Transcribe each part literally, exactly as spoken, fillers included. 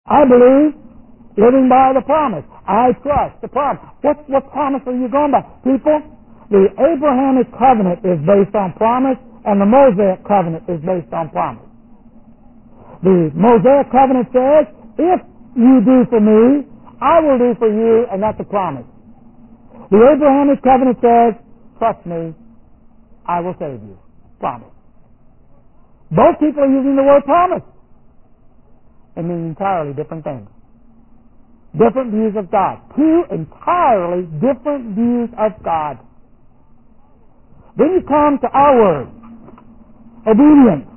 I believe, living by the promise. I trust the promise. What, what promise are you going by? People, the Abrahamic covenant is based on promise, and the Mosaic covenant is based on promise. The Mosaic covenant says, if you do for me, I will do for you, and that's a promise. The Abrahamic covenant says, trust me, I will save you. Promise. Both people are using the word promise. It means entirely different things. Different views of God. Two entirely different views of God. Then you come to our word, obedience.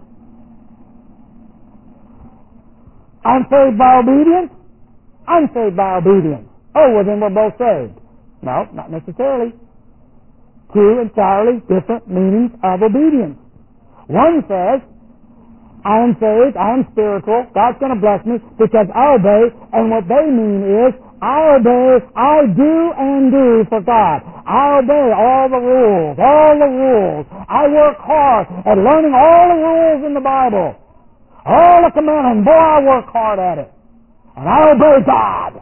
I'm saved by obedience. I'm saved by obedience. Oh, well then we're both saved. No, not necessarily. Two entirely different meanings of obedience. One says, I am saved, I am spiritual, God's going to bless me because I obey, and what they mean is, I obey, I do and do for God. I obey all the rules, all the rules. I work hard at learning all the rules in the Bible. All the commandments, boy, I work hard at it. And I obey God.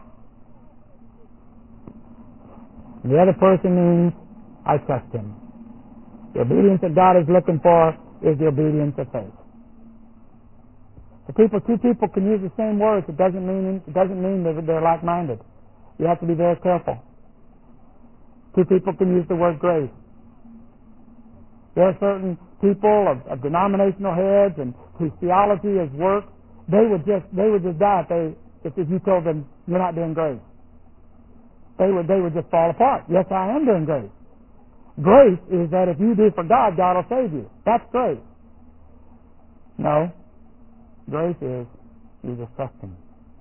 The other person means, I trust Him. The obedience that God is looking for is the obedience of faith. The people, two people can use the same words. It doesn't mean it doesn't mean that they're like-minded. You have to be very careful. Two people can use the word grace. There are certain people of, of denominational heads and whose theology is work. They would just they would just die if they if, if you told them you're not doing grace. They would they would just fall apart. Yes, I am doing grace. Grace is that if you do for God, God will save you. That's grace. No. Grace is you just trust Him.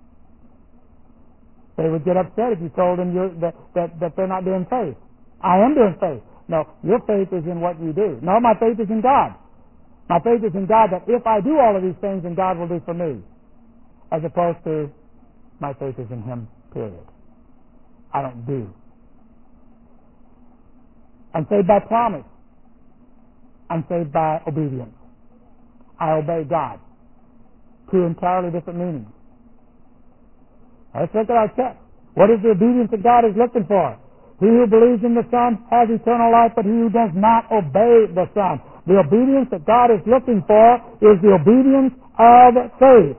They would get upset if you told them you're, that, that, that they're not doing faith. I am doing faith. No, your faith is in what you do. No, my faith is in God. My faith is in God that if I do all of these things, then God will do for me. As opposed to my faith is in Him, period. I don't do. I'm saved by promise. I'm saved by obedience. I obey God. Two entirely different meanings. Let's look at our text. What is the obedience that God is looking for? He who believes in the Son has eternal life, but he who does not obey the Son. The obedience that God is looking for is the obedience of faith.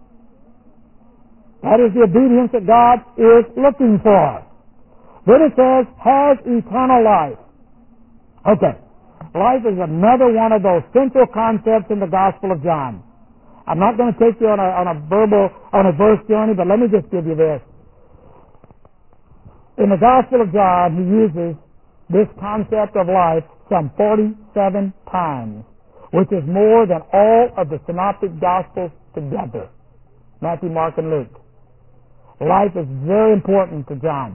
That is the obedience that God is looking for. Then it says, has eternal life. Okay. Life is another one of those central concepts in the Gospel of John. I'm not going to take you on a, on a verbal, on a verse journey, but let me just give you this. In the Gospel of John, he uses this concept of life some forty-seven times, which is more than all of the synoptic Gospels together. Matthew, Mark, and Luke. Life is very important to John.